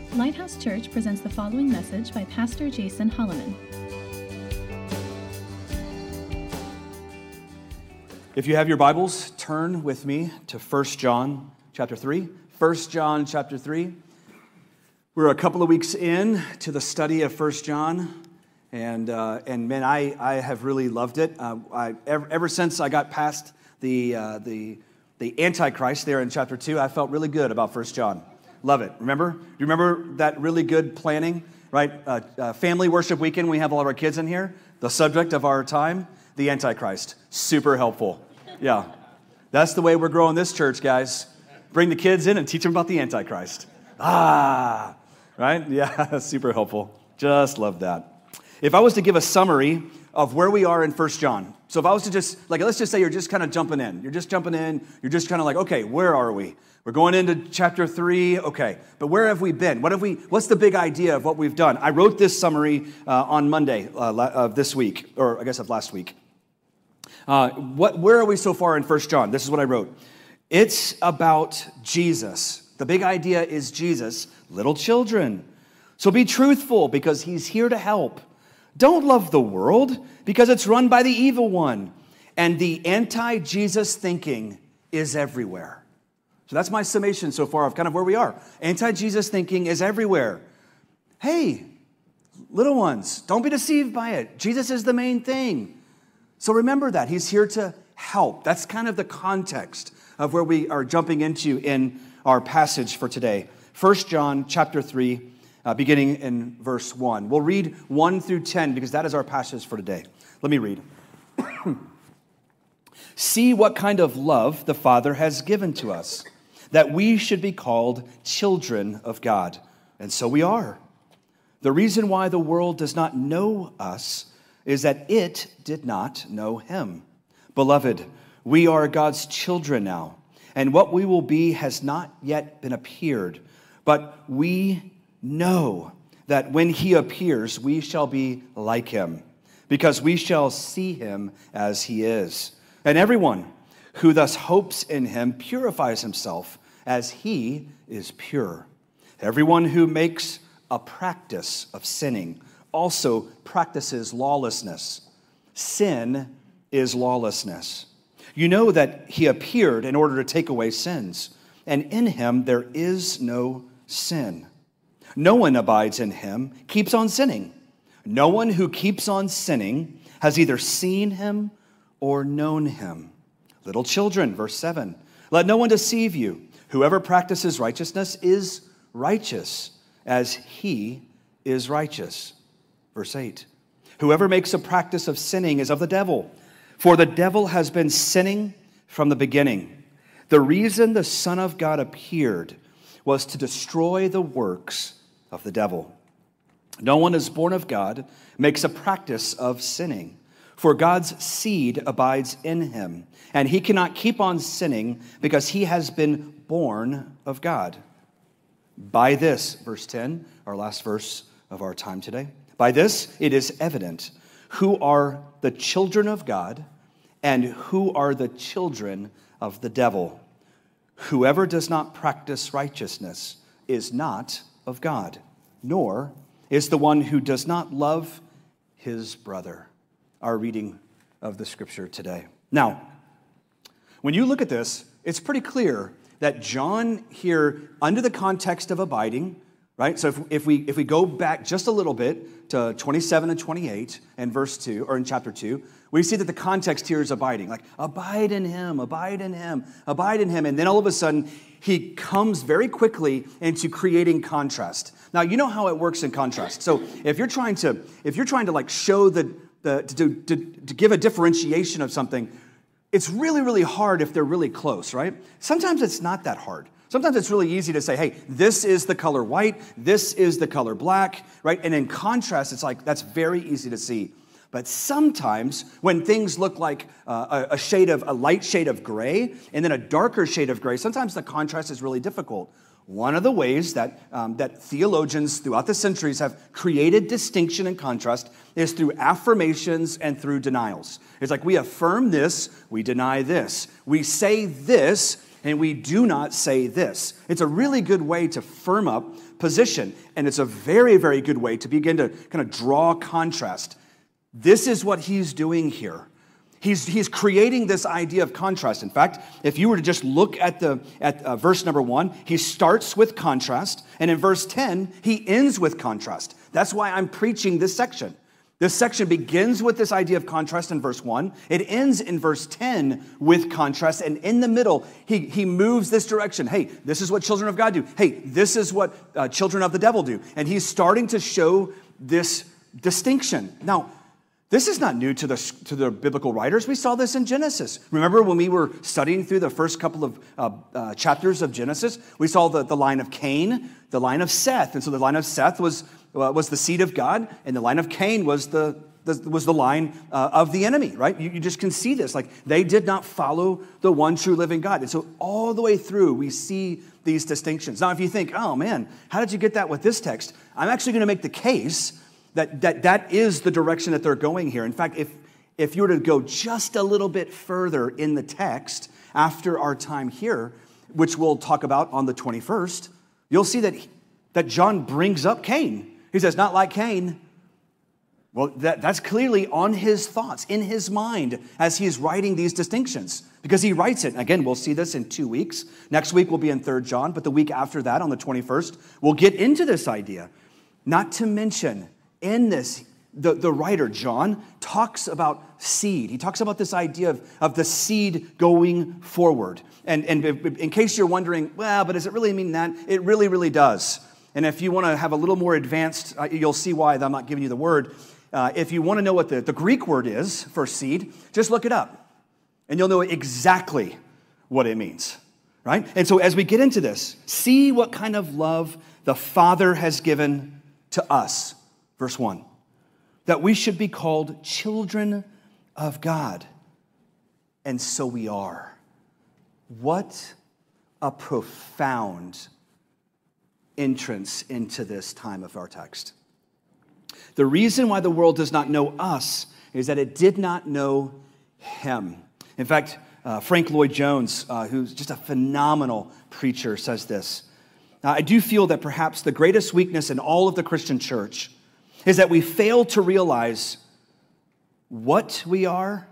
Lighthouse Church presents the following message by Pastor Jason Holloman. If you have your Bibles, turn with me to 1 John chapter 3. 1 John chapter 3. We're a couple of weeks in to the study of 1 John, and man, I have really loved it. Ever since I got past the Antichrist there in chapter 2, I felt really good about 1 John. Love it. Remember? Do you remember that really good planning, right? Family worship weekend, we have all of our kids in here. The subject of our time, the Antichrist. Super helpful. Yeah. That's the way we're growing this church, guys. Bring the kids in and teach them about the Antichrist. Right? Yeah, super helpful. Just love that. If I was to give a summary of where we are in 1 John, so if I was to just, let's just say you're just kind of jumping in. You're just jumping in. You're just kind of like, okay, where are we? We're going into chapter 3, okay, but where have we been? What's the big idea of what we've done? I wrote this summary on Monday of this week, or I guess of last week. Where are we so far in 1 John? This is what I wrote. It's about Jesus. The big idea is Jesus, little children. So be truthful because he's here to help. Don't love the world because it's run by the evil one. And the anti-Jesus thinking is everywhere. So that's my summation so far of kind of where we are. Anti-Jesus thinking is everywhere. Hey, little ones, don't be deceived by it. Jesus is the main thing. So remember that. He's here to help. That's kind of the context of where we are jumping into in our passage for today. 1 John chapter 3, beginning in verse 1. We'll read 1 through 10 because that is our passage for today. Let me read. See what kind of love the Father has given to us, that we should be called children of God. And so we are. The reason why the world does not know us is that it did not know him. Beloved, we are God's children now, and what we will be has not yet been appeared. But we know that when he appears, we shall be like him, because we shall see him as he is. And everyone who thus hopes in him purifies himself as he is pure. Everyone who makes a practice of sinning also practices lawlessness. Sin is lawlessness. You know that he appeared in order to take away sins, and in him there is no sin. No one abides in him, keeps on sinning. No one who keeps on sinning has either seen him or known him. Little children, verse 7, let no one deceive you. Whoever practices righteousness is righteous as he is righteous. Verse 8, whoever makes a practice of sinning is of the devil, for the devil has been sinning from the beginning. The reason the Son of God appeared was to destroy the works of the devil. No one is born of God makes a practice of sinning, for God's seed abides in him, and he cannot keep on sinning because he has been born of God. By this, verse 10, our last verse of our time today, by this it is evident who are the children of God and who are the children of the devil. Whoever does not practice righteousness is not of God, nor is the one who does not love his brother. Our reading of the scripture today. Now, when you look at this, it's pretty clear that John here, under the context of abiding, right? So if we go back just a little bit to 27 and 28 and verse 2, or in chapter 2, we see that the context here is abiding. Like, abide in him, abide in him, abide in him. And then all of a sudden, he comes very quickly into creating contrast. Now, you know how it works in contrast. So if you're trying to like show to give a differentiation of something, it's really, really hard if they're really close, right? Sometimes it's not that hard. Sometimes it's really easy to say, hey, this is the color white, this is the color black, right? And in contrast, it's like, that's very easy to see. But sometimes when things look like a light shade of gray and then a darker shade of gray, sometimes the contrast is really difficult. One of the ways that theologians throughout the centuries have created distinction and contrast is through affirmations and through denials. It's like we affirm this, we deny this. We say this, and we do not say this. It's a really good way to firm up position, and it's a very, very good way to begin to kind of draw contrast. This is what he's doing here. He's creating this idea of contrast. In fact, if you were to just look at verse number 1, he starts with contrast, and in verse 10, he ends with contrast. That's why I'm preaching this section. This section begins with this idea of contrast in verse 1. It ends in verse 10 with contrast, and in the middle, he moves this direction. Hey, this is what children of God do. Hey, this is what children of the devil do. And he's starting to show this distinction. Now, this is not new to the biblical writers. We saw this in Genesis. Remember when we were studying through the first couple of chapters of Genesis? We saw the line of Cain, the line of Seth. And so the line of Seth was the seed of God, and the line of Cain was the line of the enemy, right? You just can see this. Like, they did not follow the one true living God. And so all the way through, we see these distinctions. Now, if you think, oh man, how did you get that with this text? I'm actually going to make the case that is the direction that they're going here. In fact, if you were to go just a little bit further in the text after our time here, which we'll talk about on the 21st, you'll see that John brings up Cain. He says, not like Cain. Well, that's clearly on his thoughts, in his mind, as he's writing these distinctions. Because he writes it. Again, we'll see this in 2 weeks. Next week we'll be in 3 John, but the week after that, on the 21st, we'll get into this idea. Not to mention, in this, the writer, John, talks about seed. He talks about this idea of the seed going forward. And in case you're wondering, well, but does it really mean that? It really, really does. And if you want to have a little more advanced, you'll see why I'm not giving you the word. If you want to know what the Greek word is for seed, just look it up. And you'll know exactly what it means, right? And so as we get into this, see what kind of love the Father has given to us. Verse 1, that we should be called children of God. And so we are. What a profound entrance into this time of our text. The reason why the world does not know us is that it did not know him. In fact, Frank Lloyd Jones, who's just a phenomenal preacher, says this. I do feel that perhaps the greatest weakness in all of the Christian church is that we fail to realize what we are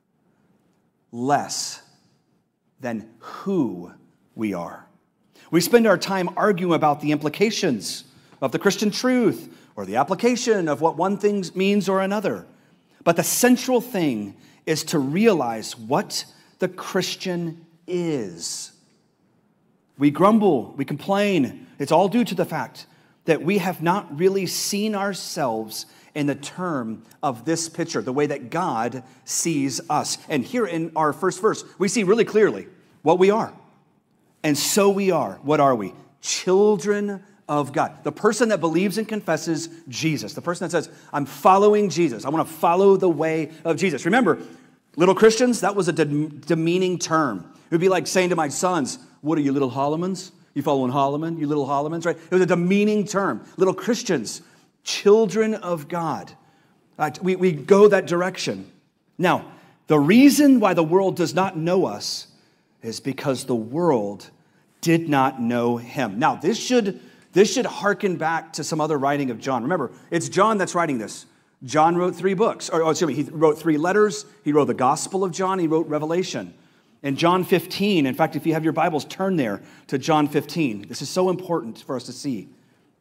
less than who we are. We spend our time arguing about the implications of the Christian truth or the application of what one thing means or another. But the central thing is to realize what the Christian is. We grumble, we complain. It's all due to the fact that we have not really seen ourselves in the term of this picture, the way that God sees us. And here in our first verse, we see really clearly what we are. And so we are. What are we? Children of God. The person that believes and confesses Jesus. The person that says, I'm following Jesus. I want to follow the way of Jesus. Remember, little Christians, that was a demeaning term. It would be like saying to my sons, what are you, little Hollemans? You following Holloman? You little Hollemans, right? It was a demeaning term. Little Christians, children of God. We go that direction. Now, the reason why the world does not know us is because the world did not know him. Now, this should harken back to some other writing of John. Remember, it's John that's writing this. John wrote 3 books. He wrote 3 letters. He wrote the Gospel of John. He wrote Revelation. In John 15, in fact, if you have your Bibles, turn there to John 15. This is so important for us to see.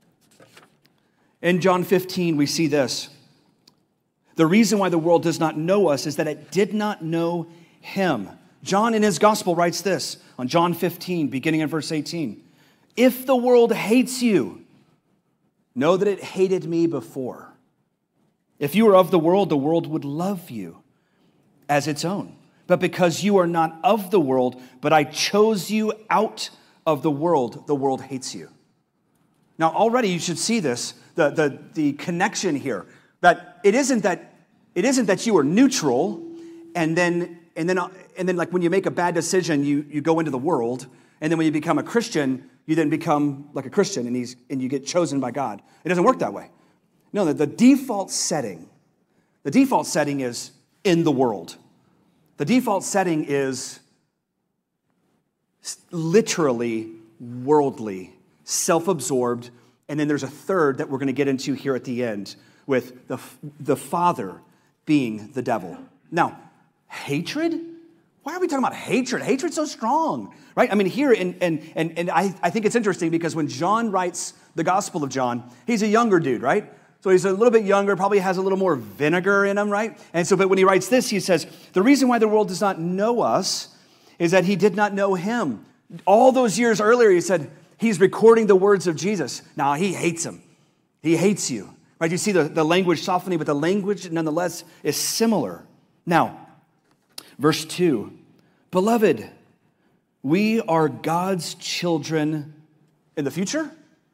In John 15, we see this. The reason why the world does not know us is that it did not know him. John in his gospel writes this on John 15, beginning in verse 18. If the world hates you, know that it hated me before. If you were of the world would love you as its own. But because you are not of the world, but I chose you out of the world hates you. Now, already you should see this, the connection here. That it isn't that you are neutral, and then like when you make a bad decision, you go into the world, and then when you become a Christian, you then become like a Christian, and you get chosen by God. It doesn't work that way. No, the default setting is in the world. The default setting is literally worldly, self-absorbed, and then there's a third that we're going to get into here at the end with the father being the devil. Now, hatred? Why are we talking about hatred? Hatred's so strong, right? I mean, here, and I think it's interesting because when John writes the Gospel of John, he's a younger dude, right? So he's a little bit younger, probably has a little more vinegar in him, right? And so, but when he writes this, he says, the reason why the world does not know us is that he did not know him. All those years earlier, he said, he's recording the words of Jesus. Now, he hates him. He hates you, right? You see the language softening, but the language, nonetheless, is similar. Now, verse 2, beloved, we are God's children in the future.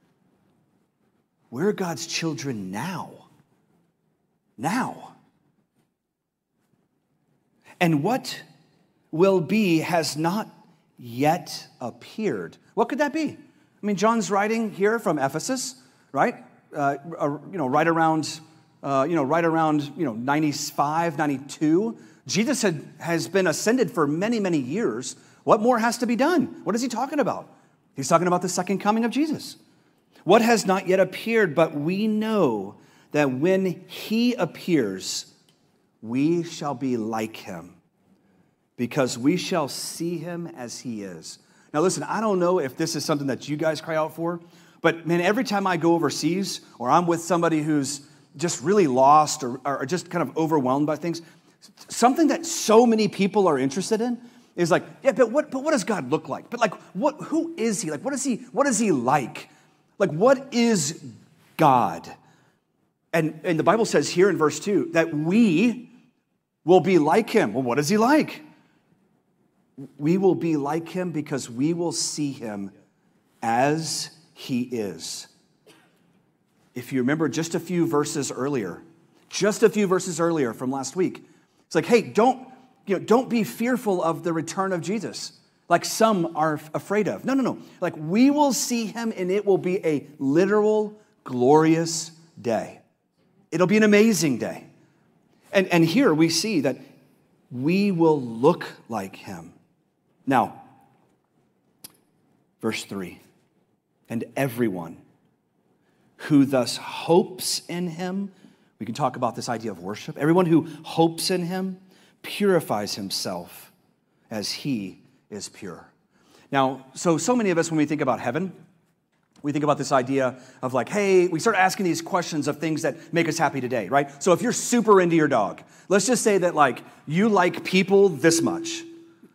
We're God's children now. Now. And what will be has not yet appeared. What could that be? I mean, John's writing here from Ephesus, right? Right around 95, 92. Jesus has been ascended for many, many years. What more has to be done? What is he talking about? He's talking about the second coming of Jesus. What has not yet appeared, but we know that when he appears, we shall be like him, because we shall see him as he is. Now listen, I don't know if this is something that you guys cry out for, but man, every time I go overseas or I'm with somebody who's just really lost or just kind of overwhelmed by things, something that so many people are interested in is like, yeah, but what does God look like? But like, who is he? Like, what is he like? Like, what is God? And the Bible says here in verse 2 that we will be like him. Well, what is he like? We will be like him because we will see him as he is. If you remember just a few verses earlier from last week, it's like, hey, don't be fearful of the return of Jesus, like some are afraid of. No. Like, we will see him, and it will be a literal, glorious day. It'll be an amazing day. And here we see that we will look like him. Now, verse 3, and everyone who thus hopes in him, we can talk about this idea of worship. Everyone who hopes in him purifies himself as he is pure. Now, so many of us, when we think about heaven, we think about this idea of like, hey, we start asking these questions of things that make us happy today, right? So if you're super into your dog, let's just say that like you like people this much.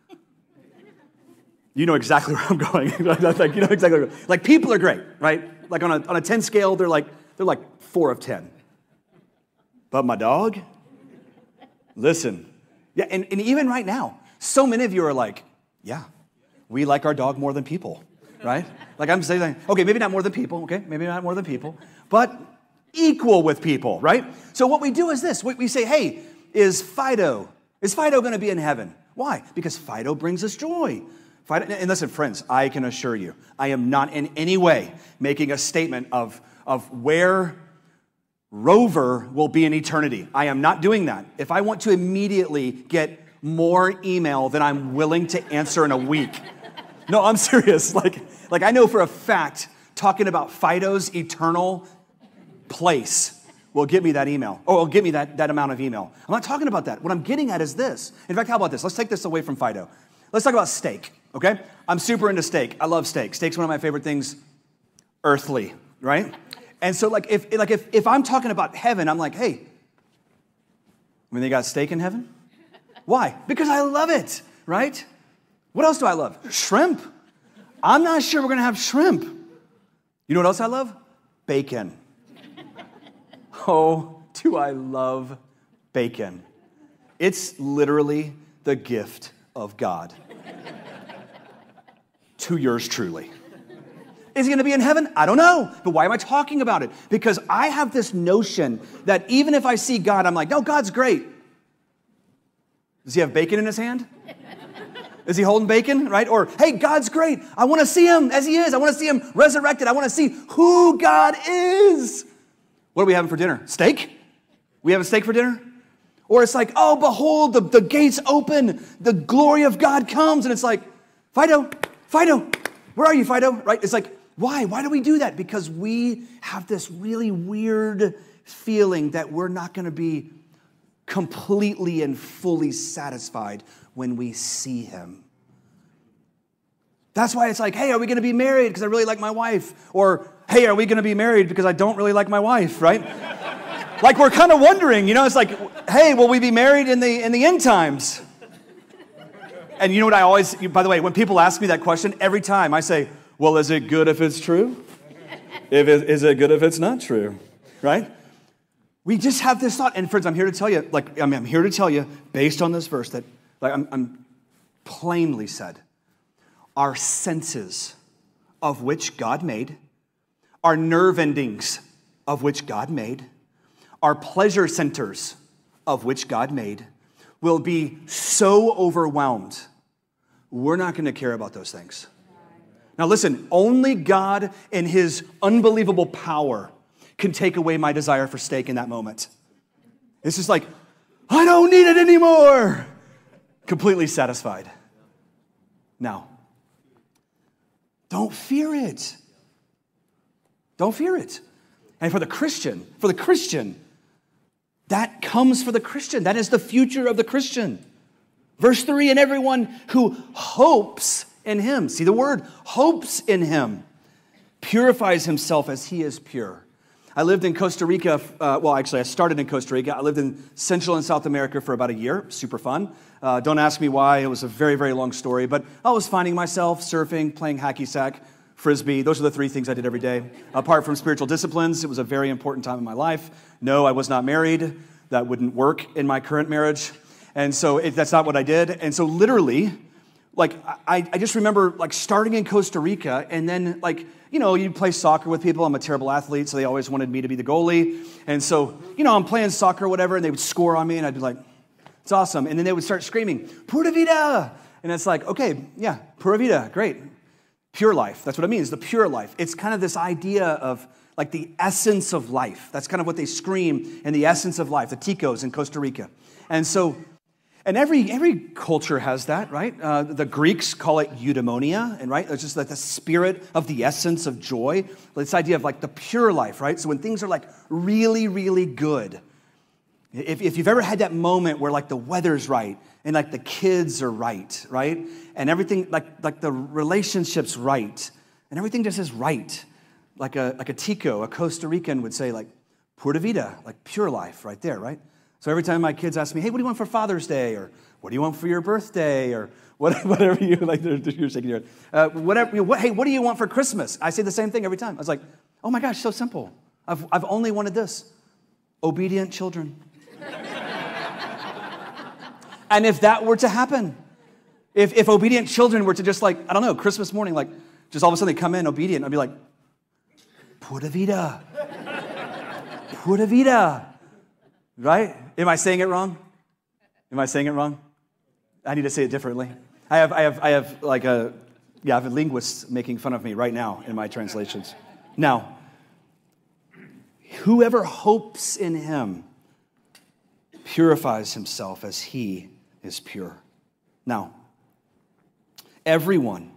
You know exactly where I'm going. Like, you know exactly where, like, people are great, right? Like on a 10 scale, they're like 4 of 10. But my dog, listen. Yeah, and even right now, so many of you are like, yeah, we like our dog more than people, right? Like I'm saying, okay, maybe not more than people, okay? Maybe not more than people, but equal with people, right? So what we do is this. We say, hey, is Fido going to be in heaven? Why? Because Fido brings us joy. And listen, friends, I can assure you, I am not in any way making a statement of where Rover will be in eternity. I am not doing that. If I want to immediately get more email than I'm willing to answer in a week. No, I'm serious. Like I know for a fact, talking about Fido's eternal place will get me that email, or will get me that amount of email. I'm not talking about that. What I'm getting at is this. In fact, how about this? Let's take this away from Fido. Let's talk about steak, okay? I'm super into steak. I love steak. Steak's one of my favorite things earthly, right? And so if I'm talking about heaven, I'm like, hey, I mean, they got steak in heaven? Why? Because I love it, right? What else do I love? Shrimp. I'm not sure we're going to have shrimp. You know what else I love? Bacon. Oh, do I love bacon. It's literally the gift of God to yours truly. Is he going to be in heaven? I don't know. But why am I talking about it? Because I have this notion that even if I see God, I'm like, no, God's great. Does he have bacon in his hand? Is he holding bacon, right? Or, hey, God's great. I want to see him as he is. I want to see him resurrected. I want to see who God is. What are we having for dinner? Steak? We have a steak for dinner? Or it's like, oh, behold, the gates open. The glory of God comes. And it's like, Fido, Fido, where are you, Fido? Right? It's like, why? Why do we do that? Because we have this really weird feeling that we're not going to be completely and fully satisfied when we see him. That's why it's like, hey, are we going to be married because I really like my wife? Or, hey, are we going to be married because I don't really like my wife, right? Like we're kind of wondering, it's like, hey, will we be married in the end times? And you know what I always, by the way, when people ask me that question, every time I say, well, is it good if it's true? Is it good if it's not true, right? We just have this thought. And friends, I'm here to tell you, based on this verse, that I'm plainly said, our senses of which God made, our nerve endings of which God made, our pleasure centers of which God made, will be so overwhelmed, we're not going to care about those things. Now listen, only God in his unbelievable power can take away my desire for steak in that moment. It's just like, I don't need it anymore. Completely satisfied. Now, don't fear it. Don't fear it. And for the Christian, that comes for the Christian. That is the future of the Christian. Verse 3, and everyone who hopes in him, see the word, hopes in him, purifies himself as he is pure. I lived in Costa Rica, I started in Costa Rica. I lived in Central and South America for about a year, super fun. Don't ask me why, it was a very, very long story, but I was finding myself surfing, playing hacky sack, frisbee. Those are the three things I did every day. Apart from spiritual disciplines, it was a very important time in my life. No, I was not married. That wouldn't work in my current marriage. And so that's not what I did. And so literally, I just remember starting in Costa Rica and then you play soccer with people. I'm a terrible athlete, so they always wanted me to be the goalie. And so, I'm playing soccer or whatever, and they would score on me, and I'd be like, it's awesome. And then they would start screaming, Pura Vida! And it's like, okay, yeah, Pura Vida, great. Pure life, that's what it means, the pure life. It's kind of this idea of the essence of life. That's kind of what they scream in the essence of life, the ticos in Costa Rica. And so, and every culture has that, right? The Greeks call it eudaimonia, and right, it's just the spirit of the essence of joy. This idea of the pure life, right? So when things are really, really good, if you've ever had that moment where the weather's right and the kids are right, and everything the relationship's right, and everything just is right, like a Tico, a Costa Rican would say Pura Vida, pure life, right there, right? So every time my kids ask me, hey, what do you want for Father's Day? Or what do you want for your birthday? Or whatever you you're shaking your head. Hey, what do you want for Christmas? I say the same thing every time. I was like, oh my gosh, so simple. I've only wanted this. Obedient children. And if that were to happen, if obedient children were to just Christmas morning, just all of a sudden they come in obedient, I'd be like, Pura Vida. Pura Vida. Right? Am I saying it wrong? I need to say it differently. I have linguists making fun of me right now in my translations. Now, whoever hopes in him purifies himself as he is pure. Now, everyone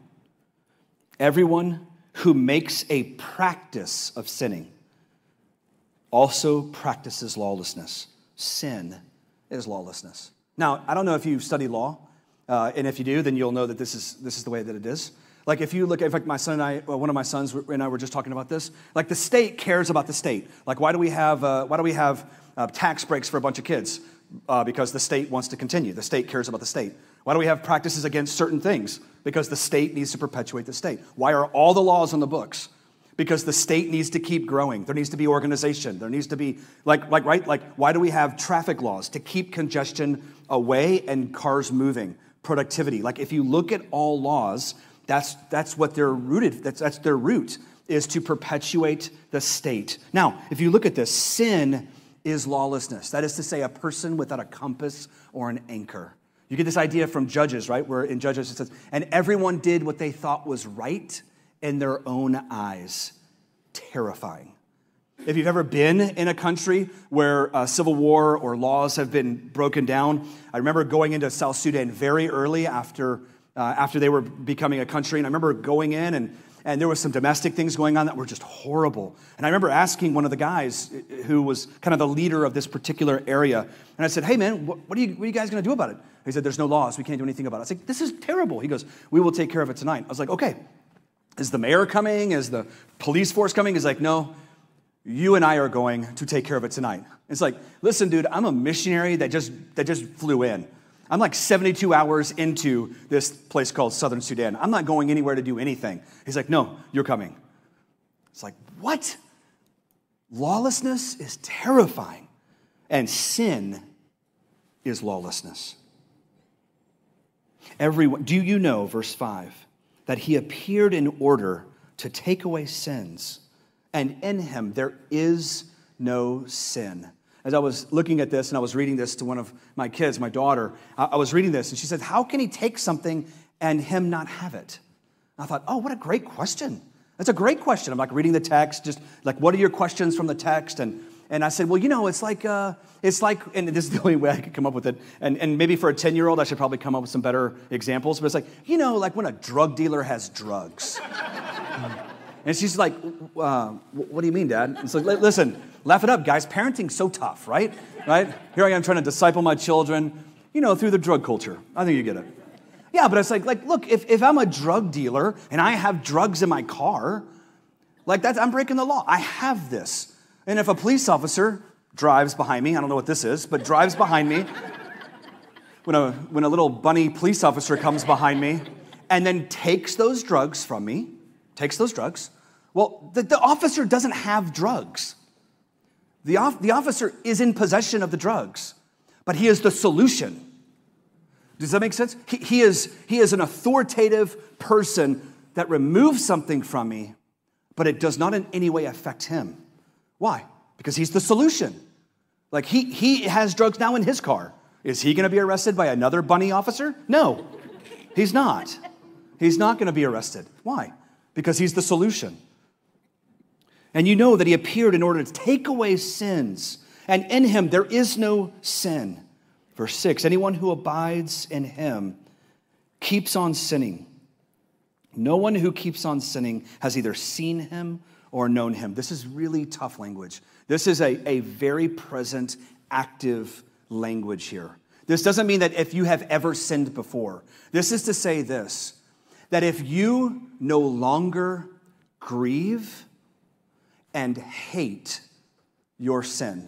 who makes a practice of sinning also practices lawlessness. Sin is lawlessness. Now, I don't know if you study law, and if you do, then you'll know that this is the way that it is. If you look at, my son and I, one of my sons and I were just talking about this. The state cares about the state. Why do we have tax breaks for a bunch of kids? Because the state wants to continue. The state cares about the state. Why do we have practices against certain things? Because the state needs to perpetuate the state. Why are all the laws on the books? Because the state needs to keep growing. There needs to be organization. There needs to be, why do we have traffic laws? To keep congestion away and cars moving. Productivity. If you look at all laws, that's what they're rooted, that's their root, is to perpetuate the state. Now, if you look at this, sin is lawlessness. That is to say, a person without a compass or an anchor. You get this idea from Judges, right? Where in Judges it says, and everyone did what they thought was right in their own eyes. Terrifying. If you've ever been in a country where civil war or laws have been broken down, I remember going into South Sudan very early after after they were becoming a country. And I remember going in, and there was some domestic things going on that were just horrible. And I remember asking one of the guys who was kind of the leader of this particular area, and I said, hey, man, what are you guys going to do about it? He said, there's no laws. We can't do anything about it. I was like, this is terrible. He goes, we will take care of it tonight. I was like, okay. Is the mayor coming? Is the police force coming? He's like, no, you and I are going to take care of it tonight. It's like, listen, dude, I'm a missionary that just flew in. I'm like 72 hours into this place called Southern Sudan. I'm not going anywhere to do anything. He's like, no, you're coming. It's like, what? Lawlessness is terrifying, and sin is lawlessness. Do you know, verse 5, that he appeared in order to take away sins, and in him there is no sin. As I was looking at this and I was reading this to one of my kids, my daughter, I was reading this and she said, how can he take something and him not have it? And I thought, oh, what a great question. That's a great question. I'm like reading the text, just like, what are your questions from the text? And I said, well, you know, it's like, and this is the only way I could come up with it. And maybe for a 10-year-old, I should probably come up with some better examples. But it's like, you know, like when a drug dealer has drugs. And she's like, what do you mean, Dad? It's like, listen, laugh it up, guys. Parenting's so tough, right? Right? Here I am trying to disciple my children, you know, through the drug culture. I think you get it. Yeah, but it's like look, if I'm a drug dealer and I have drugs in my car, like I'm breaking the law. I have this. And if a police officer drives behind me, I don't know what this is, but drives behind me, when a little bunny police officer comes behind me and then takes those drugs from me, well, the officer doesn't have drugs. The officer is in possession of the drugs, but he is the solution. Does that make sense? He is an authoritative person that removes something from me, but it does not in any way affect him. Why? Because he's the solution. Like he has drugs now in his car. Is he going to be arrested by another bunny officer? No, he's not. He's not going to be arrested. Why? Because he's the solution. And you know that he appeared in order to take away sins, and in him there is no sin. Verse 6, anyone who abides in him keeps on sinning. No one who keeps on sinning has either seen him or known him. This is really tough language. This is a very present, active language here. This doesn't mean that if you have ever sinned before. This is to say this, that if you no longer grieve and hate your sin,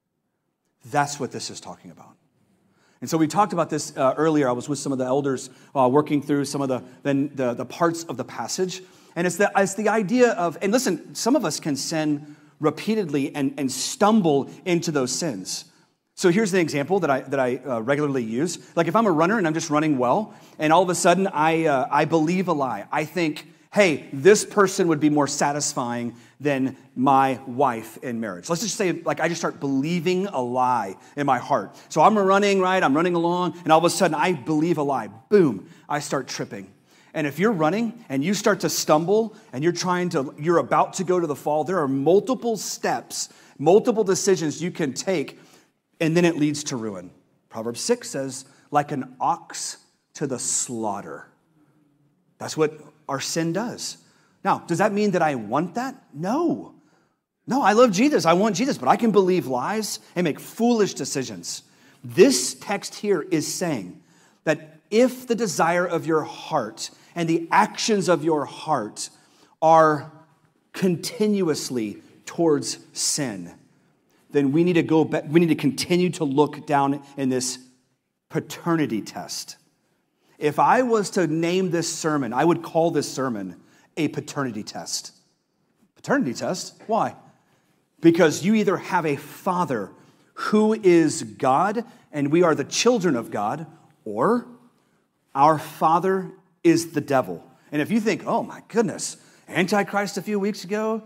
that's what this is talking about. And so we talked about this earlier. I was with some of the elders working through some of the parts of the passage. And it's the idea of, and listen, some of us can sin repeatedly and stumble into those sins. So here's the example that I regularly use. Like if I'm a runner and I'm just running well, and all of a sudden I believe a lie. I think, hey, this person would be more satisfying than my wife in marriage. Let's just say, like, I just start believing a lie in my heart. So I'm running, right? I'm running along, and all of a sudden I believe a lie. Boom, I start tripping. And if you're running and you start to stumble and you're about to go to the fall, there are multiple steps, multiple decisions you can take, and then it leads to ruin. Proverbs 6 says, like an ox to the slaughter. That's what our sin does. Now, does that mean that I want that? No. No, I love Jesus. I want Jesus, but I can believe lies and make foolish decisions. This text here is saying that if the desire of your heart and the actions of your heart are continuously towards sin, then we need to go back, we need to continue to look down in this paternity test. If I was to name this sermon, I would call this sermon a paternity test. Paternity test? Why? Because you either have a father who is God and we are the children of God, or our father is the devil. And if you think, oh my goodness, Antichrist a few weeks ago,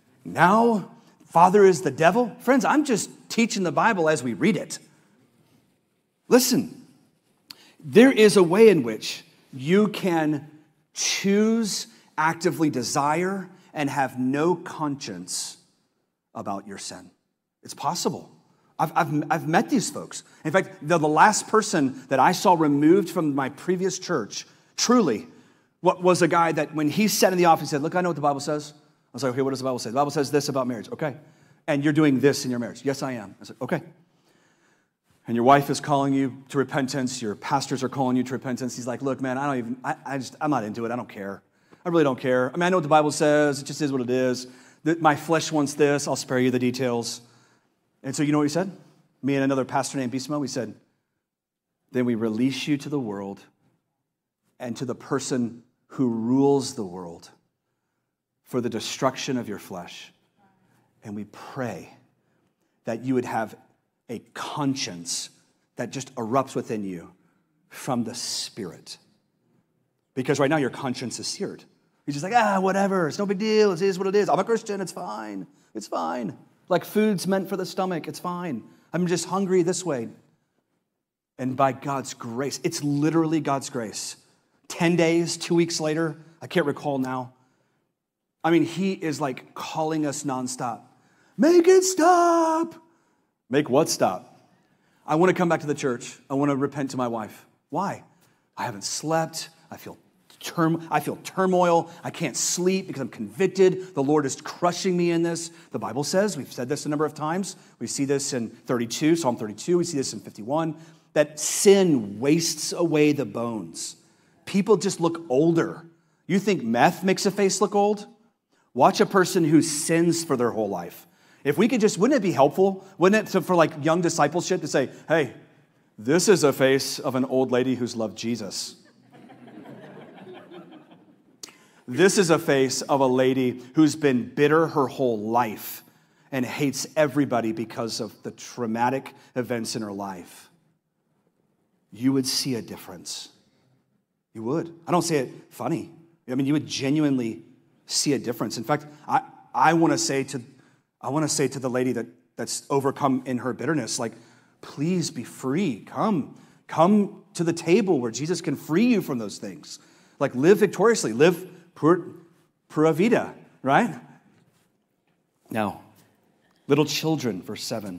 now father is the devil. Friends, I'm just teaching the Bible as we read it. Listen, there is a way in which you can choose, actively desire, and have no conscience about your sin. It's possible. I've met these folks. In fact, the last person that I saw removed from my previous church Truly, what was a guy that when he sat in the office, he said, look, I know what the Bible says. I was like, okay, what does the Bible say? The Bible says this about marriage. Okay. And you're doing this in your marriage. Yes, I am. I said, okay. And your wife is calling you to repentance. Your pastors are calling you to repentance. He's like, look, man, I'm not into it. I don't care. I really don't care. I mean, I know what the Bible says. It just is what it is. My flesh wants this. I'll spare you the details. And so you know what he said? Me and another pastor named Bismo, we said, then we release you to the world and to the person who rules the world for the destruction of your flesh. And we pray that you would have a conscience that just erupts within you from the Spirit. Because right now your conscience is seared. You're just like, whatever, it's no big deal, it is what it is. I'm a Christian, it's fine, it's fine. Like food's meant for the stomach, it's fine. I'm just hungry this way. And by God's grace, it's literally God's grace. 10 days, 2 weeks later, I can't recall now. I mean, he is like calling us nonstop. Make it stop. Make what stop? I want to come back to the church. I want to repent to my wife. Why? I haven't slept. I feel turmoil. I can't sleep because I'm convicted. The Lord is crushing me in this. The Bible says, we've said this a number of times. We see this in 32, Psalm 32. We see this in 51, that sin wastes away the bones. People just look older. You think meth makes a face look old? Watch a person who sins for their whole life. If we could just, wouldn't it be helpful? Wouldn't it, for like young discipleship to say, hey, this is a face of an old lady who's loved Jesus. This is a face of a lady who's been bitter her whole life and hates everybody because of the traumatic events in her life. You would see a difference. You would. I don't say it funny. I mean, you would genuinely see a difference. In fact, I want to say to the lady that's overcome in her bitterness, like, please be free. Come to the table where Jesus can free you from those things. Like, live victoriously. Live pura vida, right? Now, little children, verse 7.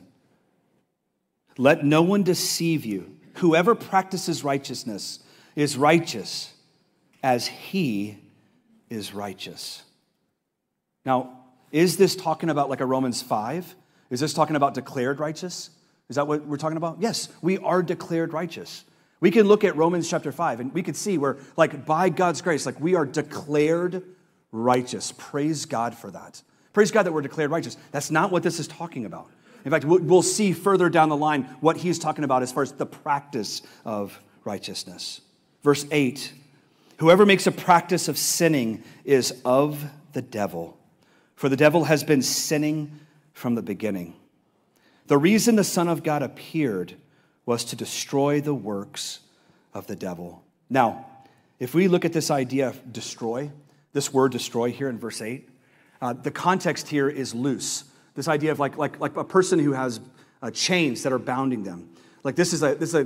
Let no one deceive you. Whoever practices righteousness is righteous as he is righteous. Now, is this talking about like a Romans 5? Is this talking about declared righteous? Is that what we're talking about? Yes, we are declared righteous. We can look at Romans chapter 5 and we could see where, like, by God's grace, like, we are declared righteous. Praise God for that. Praise God that we're declared righteous. That's not what this is talking about. In fact, we'll see further down the line what he's talking about as far as the practice of righteousness. Verse 8, whoever makes a practice of sinning is of the devil, for the devil has been sinning from the beginning. The reason the Son of God appeared was to destroy the works of the devil. Now, if we look at this idea of destroy, this word destroy here in verse 8, the context here is loose. This idea of like a person who has chains that are bounding them. Like this is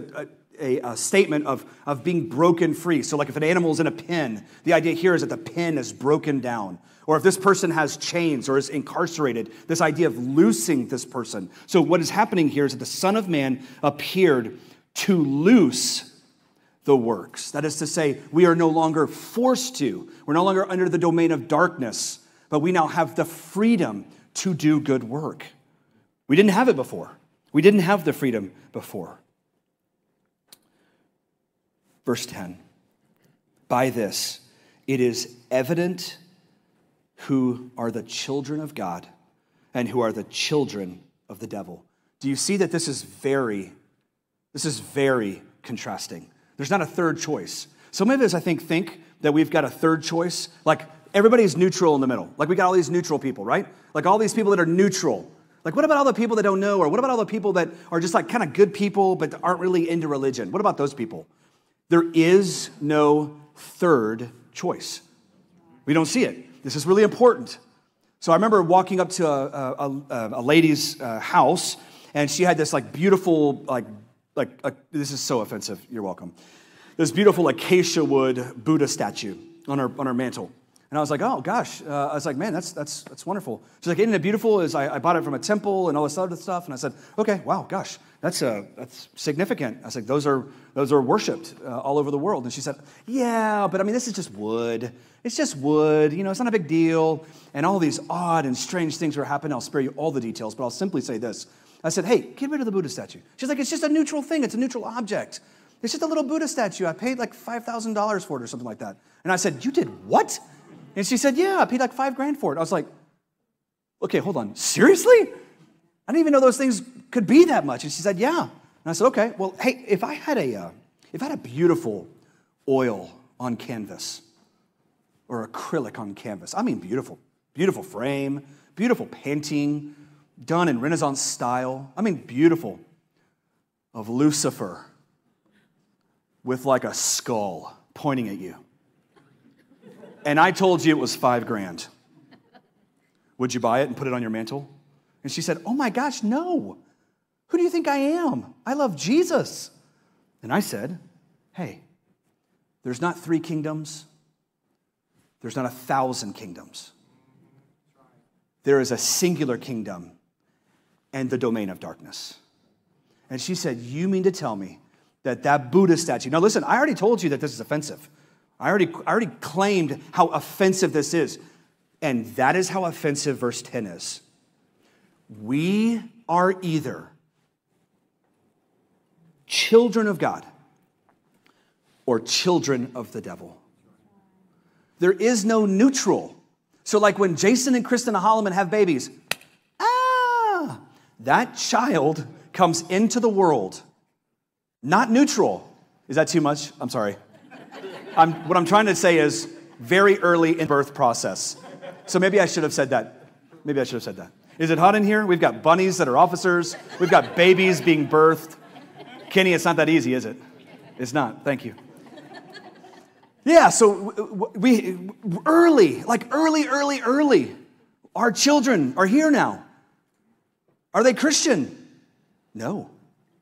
a statement of being broken free. So like if an animal is in a pen, the idea here is that the pen is broken down. Or if this person has chains or is incarcerated, this idea of loosing this person. So what is happening here is that the Son of Man appeared to loose the works. That is to say, we are no longer forced to. We're no longer under the domain of darkness, but we now have the freedom to do good work. We didn't have it before. We didn't have the freedom before. Verse 10, by this, it is evident who are the children of God and who are the children of the devil. Do you see that this is very contrasting? There's not a third choice. Some of us, I think that we've got a third choice. Like everybody's neutral in the middle. Like we got all these neutral people, right? Like all these people that are neutral. Like what about all the people that don't know? Or what about all the people that are just like kind of good people but aren't really into religion? What about those people? There is no third choice. We don't see it. This is really important. So I remember walking up to a lady's house, and she had this like beautiful, this is so offensive, you're welcome. This beautiful acacia wood Buddha statue on her mantle. And I was like, oh, gosh. I was like, man, that's wonderful. She's like, isn't it beautiful? I bought it from a temple and all this other stuff. And I said, okay, wow, gosh, that's significant. I was like, those are worshipped all over the world. And she said, yeah, but I mean, this is just wood. It's just wood. It's not a big deal. And all these odd and strange things are happening. I'll spare you all the details, but I'll simply say this. I said, hey, get rid of the Buddha statue. She's like, it's just a neutral thing. It's a neutral object. It's just a little Buddha statue. I paid like $5,000 for it or something like that. And I said, you did what? And she said, yeah, I paid like $5,000 for it. I was like, okay, hold on. Seriously? I didn't even know those things could be that much. And she said, yeah. And I said, okay, well, hey, if I had a beautiful oil on canvas or acrylic on canvas, I mean beautiful, beautiful frame, beautiful painting, done in Renaissance style, I mean beautiful, of Lucifer with like a skull pointing at you. And I told you it was $5,000. Would you buy it and put it on your mantle? And she said, oh my gosh, no. Who do you think I am? I love Jesus. And I said, hey, there's not 3 kingdoms. There's not 1,000 kingdoms. There is a singular kingdom and the domain of darkness. And she said, you mean to tell me that Buddha statue... Now listen, I already told you that this is offensive. I already claimed how offensive this is. And that is how offensive verse 10 is. We are either children of God or children of the devil. There is no neutral. So like when Jason and Kristen Holloman have babies, that child comes into the world, not neutral. Is that too much? I'm sorry. What I'm trying to say is very early in birth process. So maybe I should have said that. Is it hot in here? We've got bunnies that are officers. We've got babies being birthed. Kenny, it's not that easy, is it? It's not. Thank you. Yeah, so we early, our children are here now. Are they Christian? No.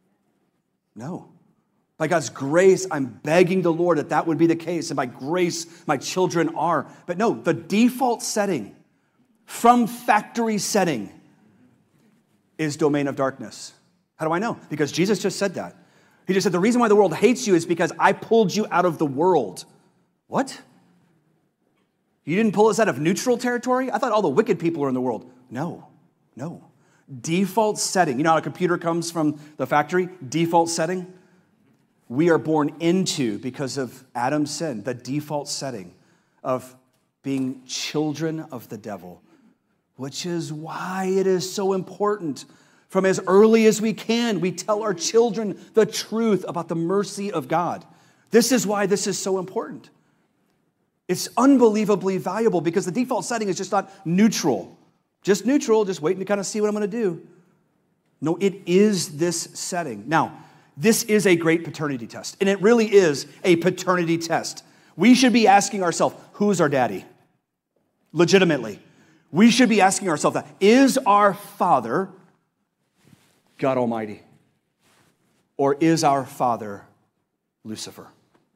By God's grace, I'm begging the Lord that would be the case. And by grace, my children are. But no, the default setting from factory setting is domain of darkness. How do I know? Because Jesus just said that. He just said, the reason why the world hates you is because I pulled you out of the world. What? You didn't pull us out of neutral territory? I thought all the wicked people are in the world. No. Default setting. You know how a computer comes from the factory? Default setting. We are born into, because of Adam's sin, the default setting of being children of the devil, which is why it is so important. From as early as we can, we tell our children the truth about the mercy of God. This is why this is so important. It's unbelievably valuable because the default setting is just not neutral. Just neutral, just waiting to kind of see what I'm going to do. No, it is this setting. Now, this is a great paternity test, and it really is a paternity test. We should be asking ourselves, who's our daddy? Legitimately. We should be asking ourselves that. Is our Father God Almighty? Or is our Father Lucifer?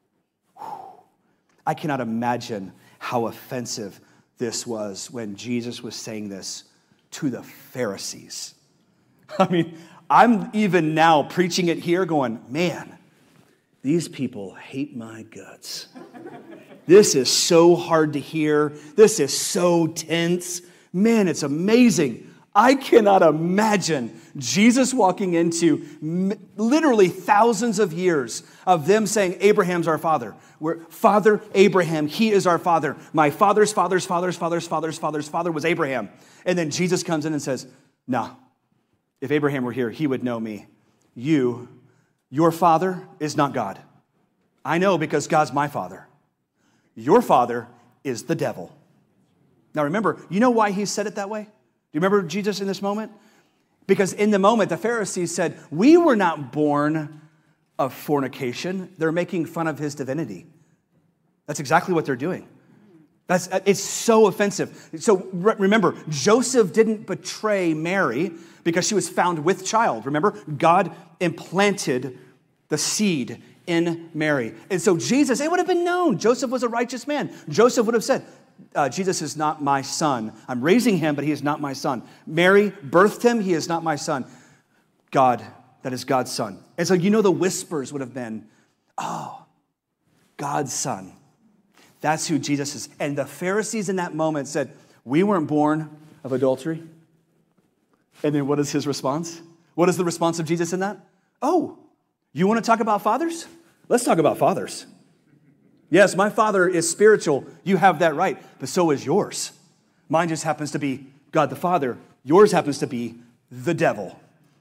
I cannot imagine how offensive this was when Jesus was saying this to the Pharisees. I mean, I'm even now preaching it here going, man, these people hate my guts. This is so hard to hear. This is so tense. Man, it's amazing. I cannot imagine Jesus walking into literally thousands of years of them saying, Abraham's our father. We're Father Abraham, he is our father. My father's father was Abraham. And then Jesus comes in and says, no, if Abraham were here, he would know me. Your father is not God. I know because God's my father. Your father is the devil. Now remember, you know why he said it that way? Do you remember Jesus in this moment? Because in the moment, the Pharisees said, we were not born of fornication. They're making fun of his divinity. That's exactly what they're doing. It's so offensive. So remember, Joseph didn't betray Mary because she was found with child. Remember, God implanted the seed in Mary. And so Jesus, it would have been known. Joseph was a righteous man. Joseph would have said, Jesus is not my son. I'm raising him, but he is not my son. Mary birthed him. He is not my son. God, that is God's son. And so the whispers would have been, oh, God's son. That's who Jesus is. And the Pharisees in that moment said, we weren't born of adultery. And then what is his response? What is the response of Jesus in that? Oh, you want to talk about fathers? Let's talk about fathers. Yes, my father is spiritual. You have that right. But so is yours. Mine just happens to be God the Father. Yours happens to be the devil.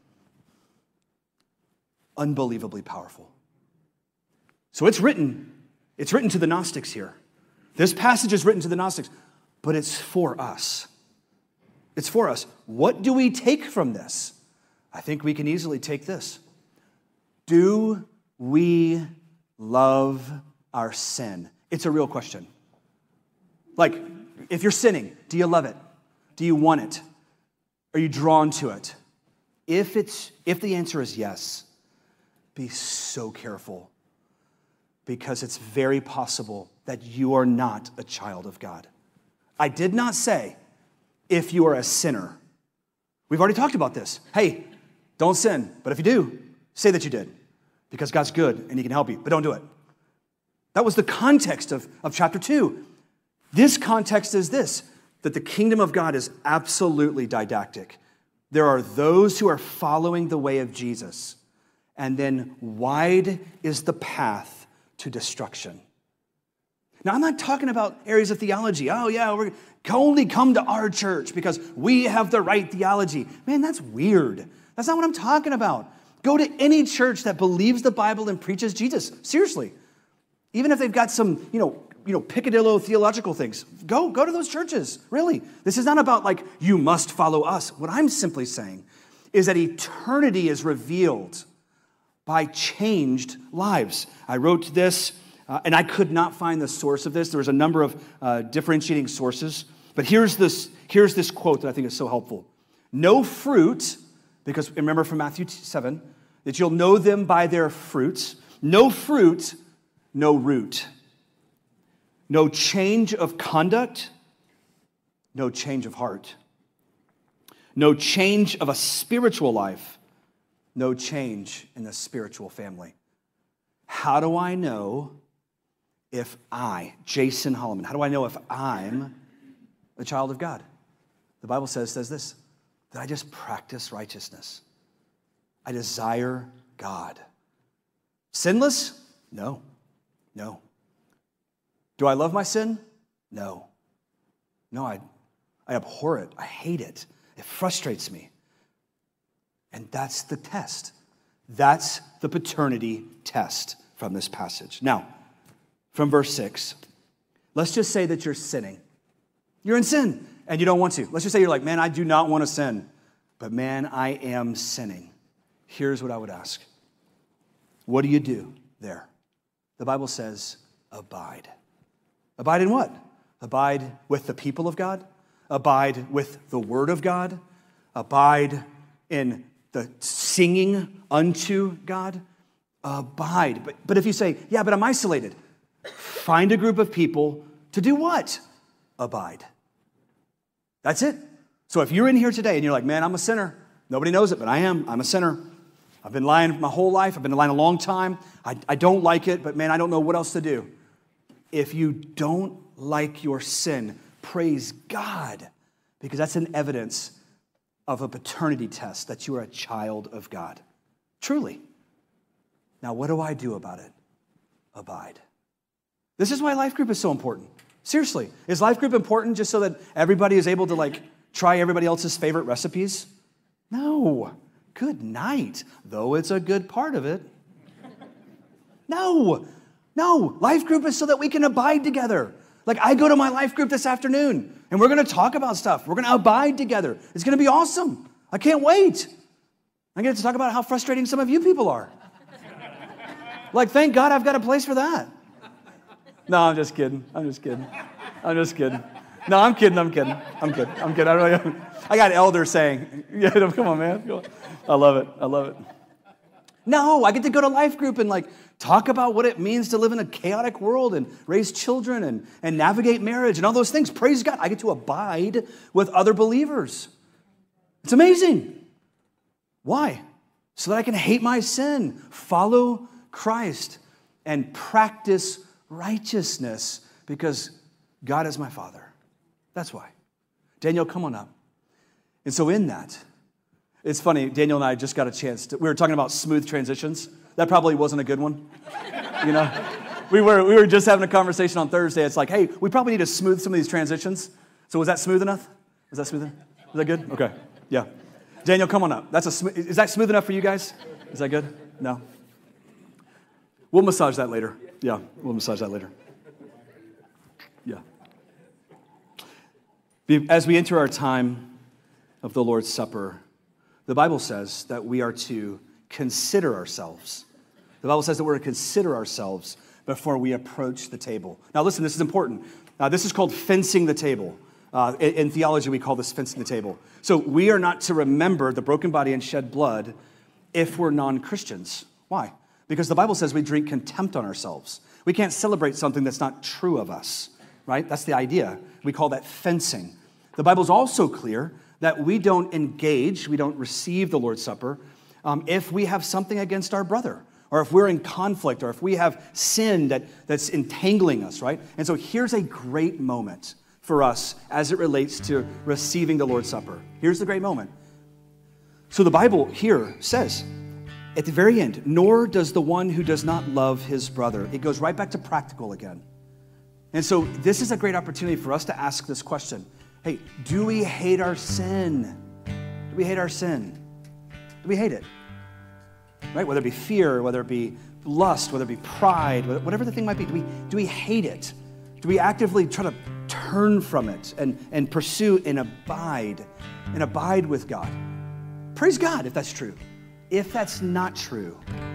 Unbelievably powerful. So it's written to the Gnostics here. This passage is written to the Gnostics, but it's for us. It's for us. What do we take from this? I think we can easily take this. Do we love our sin? It's a real question. Like, if you're sinning, do you love it? Do you want it? Are you drawn to it? If the answer is yes, be so careful, because it's very possible that you are not a child of God. I did not say if you are a sinner. We've already talked about this. Hey, don't sin, but if you do, say that you did, because God's good and he can help you, but don't do it. That was the context of chapter 2. This context is this, that the kingdom of God is absolutely didactic. There are those who are following the way of Jesus, and then wide is the path to destruction. Now, I'm not talking about areas of theology. Oh, yeah, we're only come to our church because we have the right theology. Man, that's weird. That's not what I'm talking about. Go to any church that believes the Bible and preaches Jesus. Seriously. Even if they've got some, picadillo theological things, go to those churches. Really. This is not about like, you must follow us. What I'm simply saying is that eternity is revealed by changed lives. I wrote this, and I could not find the source of this. There was a number of differentiating sources. But here's this quote that I think is so helpful. No fruit, because remember from Matthew 7, that you'll know them by their fruits. No fruit, no root. No change of conduct, no change of heart. No change of a spiritual life, no change in the spiritual family. How do I know if Jason Holloman, how do I know if I'm a child of God? The Bible says this, that I just practice righteousness. I desire God. Sinless? No. Do I love my sin? No. I abhor it. I hate it. It frustrates me. And that's the test. That's the paternity test from this passage. Now, from verse 6, let's just say that you're sinning. You're in sin, and you don't want to. Let's just say you're like, man, I do not want to sin, but man, I am sinning. Here's what I would ask. What do you do there? The Bible says, abide. Abide in what? Abide with the people of God. Abide with the word of God. Abide in the singing unto God. Abide. But if you say, yeah, but I'm isolated, find a group of people to do what? Abide. That's it. So if you're in here today and you're like, man, I'm a sinner. Nobody knows it, but I am. I'm a sinner. I've been lying my whole life. I've been lying a long time. I don't like it, but man, I don't know what else to do. If you don't like your sin, praise God, because that's an evidence of a paternity test that you are a child of God. Truly. Now, what do I do about it? Abide. This is why life group is so important. Seriously. Is life group important just so that everybody is able to try everybody else's favorite recipes? No. Good night. Though it's a good part of it. No. Life group is so that we can abide together. I go to my life group this afternoon, and we're going to talk about stuff. We're going to abide together. It's going to be awesome. I can't wait. I get to talk about how frustrating some of you people are. Thank God I've got a place for that. No, I'm just kidding. No, I'm kidding. I got elders saying, yeah, come on, man. I love it. No, I get to go to life group and Talk about what it means to live in a chaotic world and raise children and navigate marriage and all those things. Praise God, I get to abide with other believers. It's amazing. Why? So that I can hate my sin, follow Christ, and practice righteousness because God is my Father. That's why. Daniel, come on up. And so in that, it's funny, Daniel and I just got a chance we were talking about smooth transitions. That probably wasn't a good one. You know, we were just having a conversation on Thursday. It's like, hey, we probably need to smooth some of these transitions. So was that smooth enough? Is that smooth enough? Is that good? Okay, yeah. Daniel, come on up. Is that smooth enough for you guys? Is that good? No? We'll massage that later. Yeah, we'll massage that later. Yeah. As we enter our time of the Lord's Supper, the Bible says that we are to consider ourselves. The Bible says that we're to consider ourselves before we approach the table. Now listen, this is important. This is called fencing the table. In theology, we call this fencing the table. So we are not to remember the broken body and shed blood if we're non-Christians. Why? Because the Bible says we drink contempt on ourselves. We can't celebrate something that's not true of us, right? That's the idea. We call that fencing. The Bible's also clear that we don't engage, we don't receive the Lord's Supper if we have something against our brother, or if we're in conflict, or if we have sin that's entangling us, right? And so here's a great moment for us as it relates to receiving the Lord's Supper. Here's the great moment. So the Bible here says, at the very end, nor does the one who does not love his brother. It goes right back to practical again. And so this is a great opportunity for us to ask this question. Hey, do we hate our sin? Do we hate our sin? Do we hate it? Right? Whether it be fear, whether it be lust, whether it be pride, whatever the thing might be, do we hate it? Do we actively try to turn from it and pursue and abide with God? Praise God if that's true. If that's not true,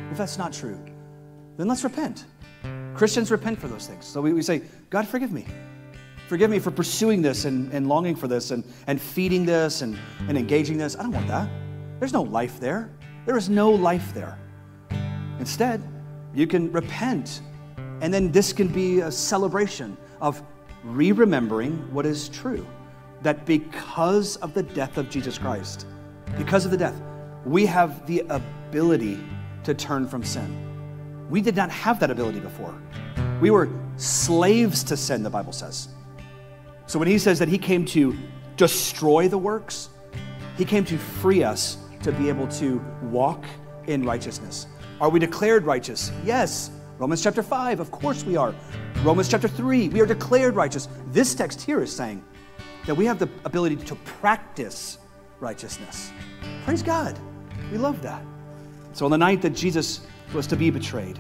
then let's repent. Christians repent for those things. So we say, God, forgive me. Forgive me for pursuing this and longing for this and feeding this and engaging this. I don't want that. There's no life there. There is no life there. Instead, you can repent, and then this can be a celebration of re-remembering what is true. That because of the death of Jesus Christ, because of the death, we have the ability to turn from sin. We did not have that ability before. We were slaves to sin, the Bible says. So when he says that he came to destroy the works, he came to free us to be able to walk in righteousness. Are we declared righteous? Yes. Romans chapter 5, of course we are. Romans chapter 3, we are declared righteous. This text here is saying that we have the ability to practice righteousness. Praise God. We love that. So on the night that Jesus was to be betrayed,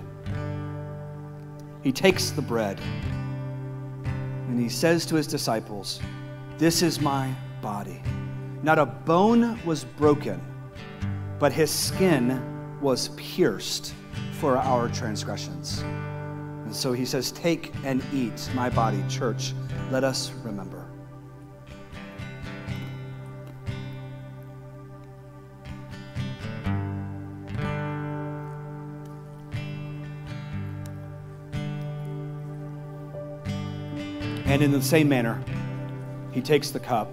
he takes the bread and he says to his disciples, "This is my body." Not a bone was broken, but his skin was pierced for our transgressions. And so he says, "Take and eat my body, church. Let us remember." And in the same manner, he takes the cup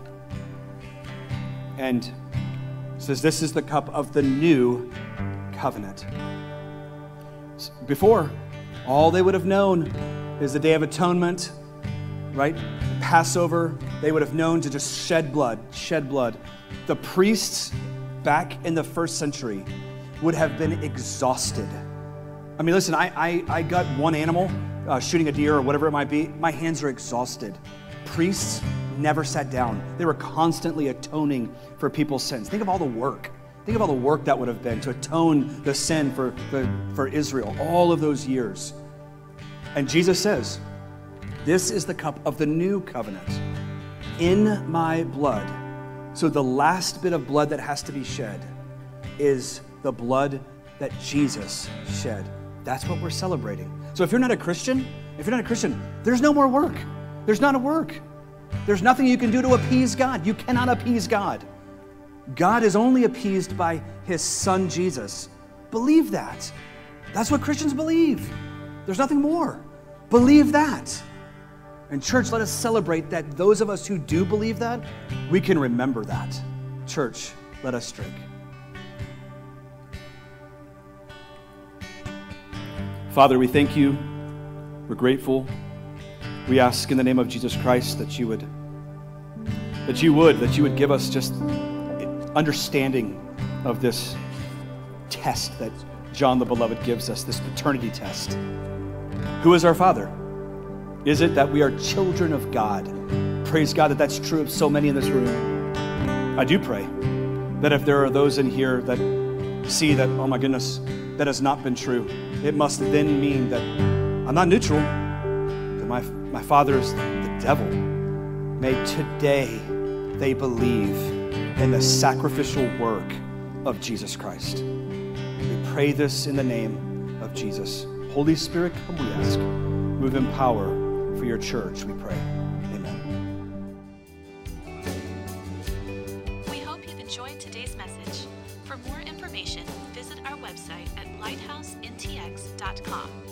and says, "This is the cup of the new covenant." Before, all they would have known is the Day of Atonement, right? Passover, they would have known to just shed blood. The priests back in the first century would have been exhausted. I mean, listen, I got one animal, shooting a deer or whatever it might be. My hands are exhausted. Priests never sat down. They were constantly atoning for people's sins. Think of all the work. Think of all the work that would have been to atone the sin for Israel, all of those years. And Jesus says, "This is the cup of the new covenant in my blood." So the last bit of blood that has to be shed is the blood that Jesus shed. That's what we're celebrating. So if you're not a Christian, there's no more work. There's not a work. There's nothing you can do to appease God. You cannot appease God. God is only appeased by his son, Jesus. Believe that. That's what Christians believe. There's nothing more. Believe that. And church, let us celebrate that those of us who do believe that, we can remember that. Church, let us drink. Father, we thank you. We're grateful. We ask in the name of Jesus Christ that you would give us just understanding of this test that John the Beloved gives us, this paternity test. Who is our Father? Is it that we are children of God? Praise God that that's true of so many in this room. I do pray that if there are those in here that see that, oh my goodness, that has not been true, it must then mean that I'm not neutral, that my father is the devil. May today they believe in the sacrificial work of Jesus Christ. We pray this in the name of Jesus. Holy Spirit, come, we ask. Move in power for your church, we pray. Amen. We hope you've enjoyed today's message. For more information, visit our website at lighthouseintx.com.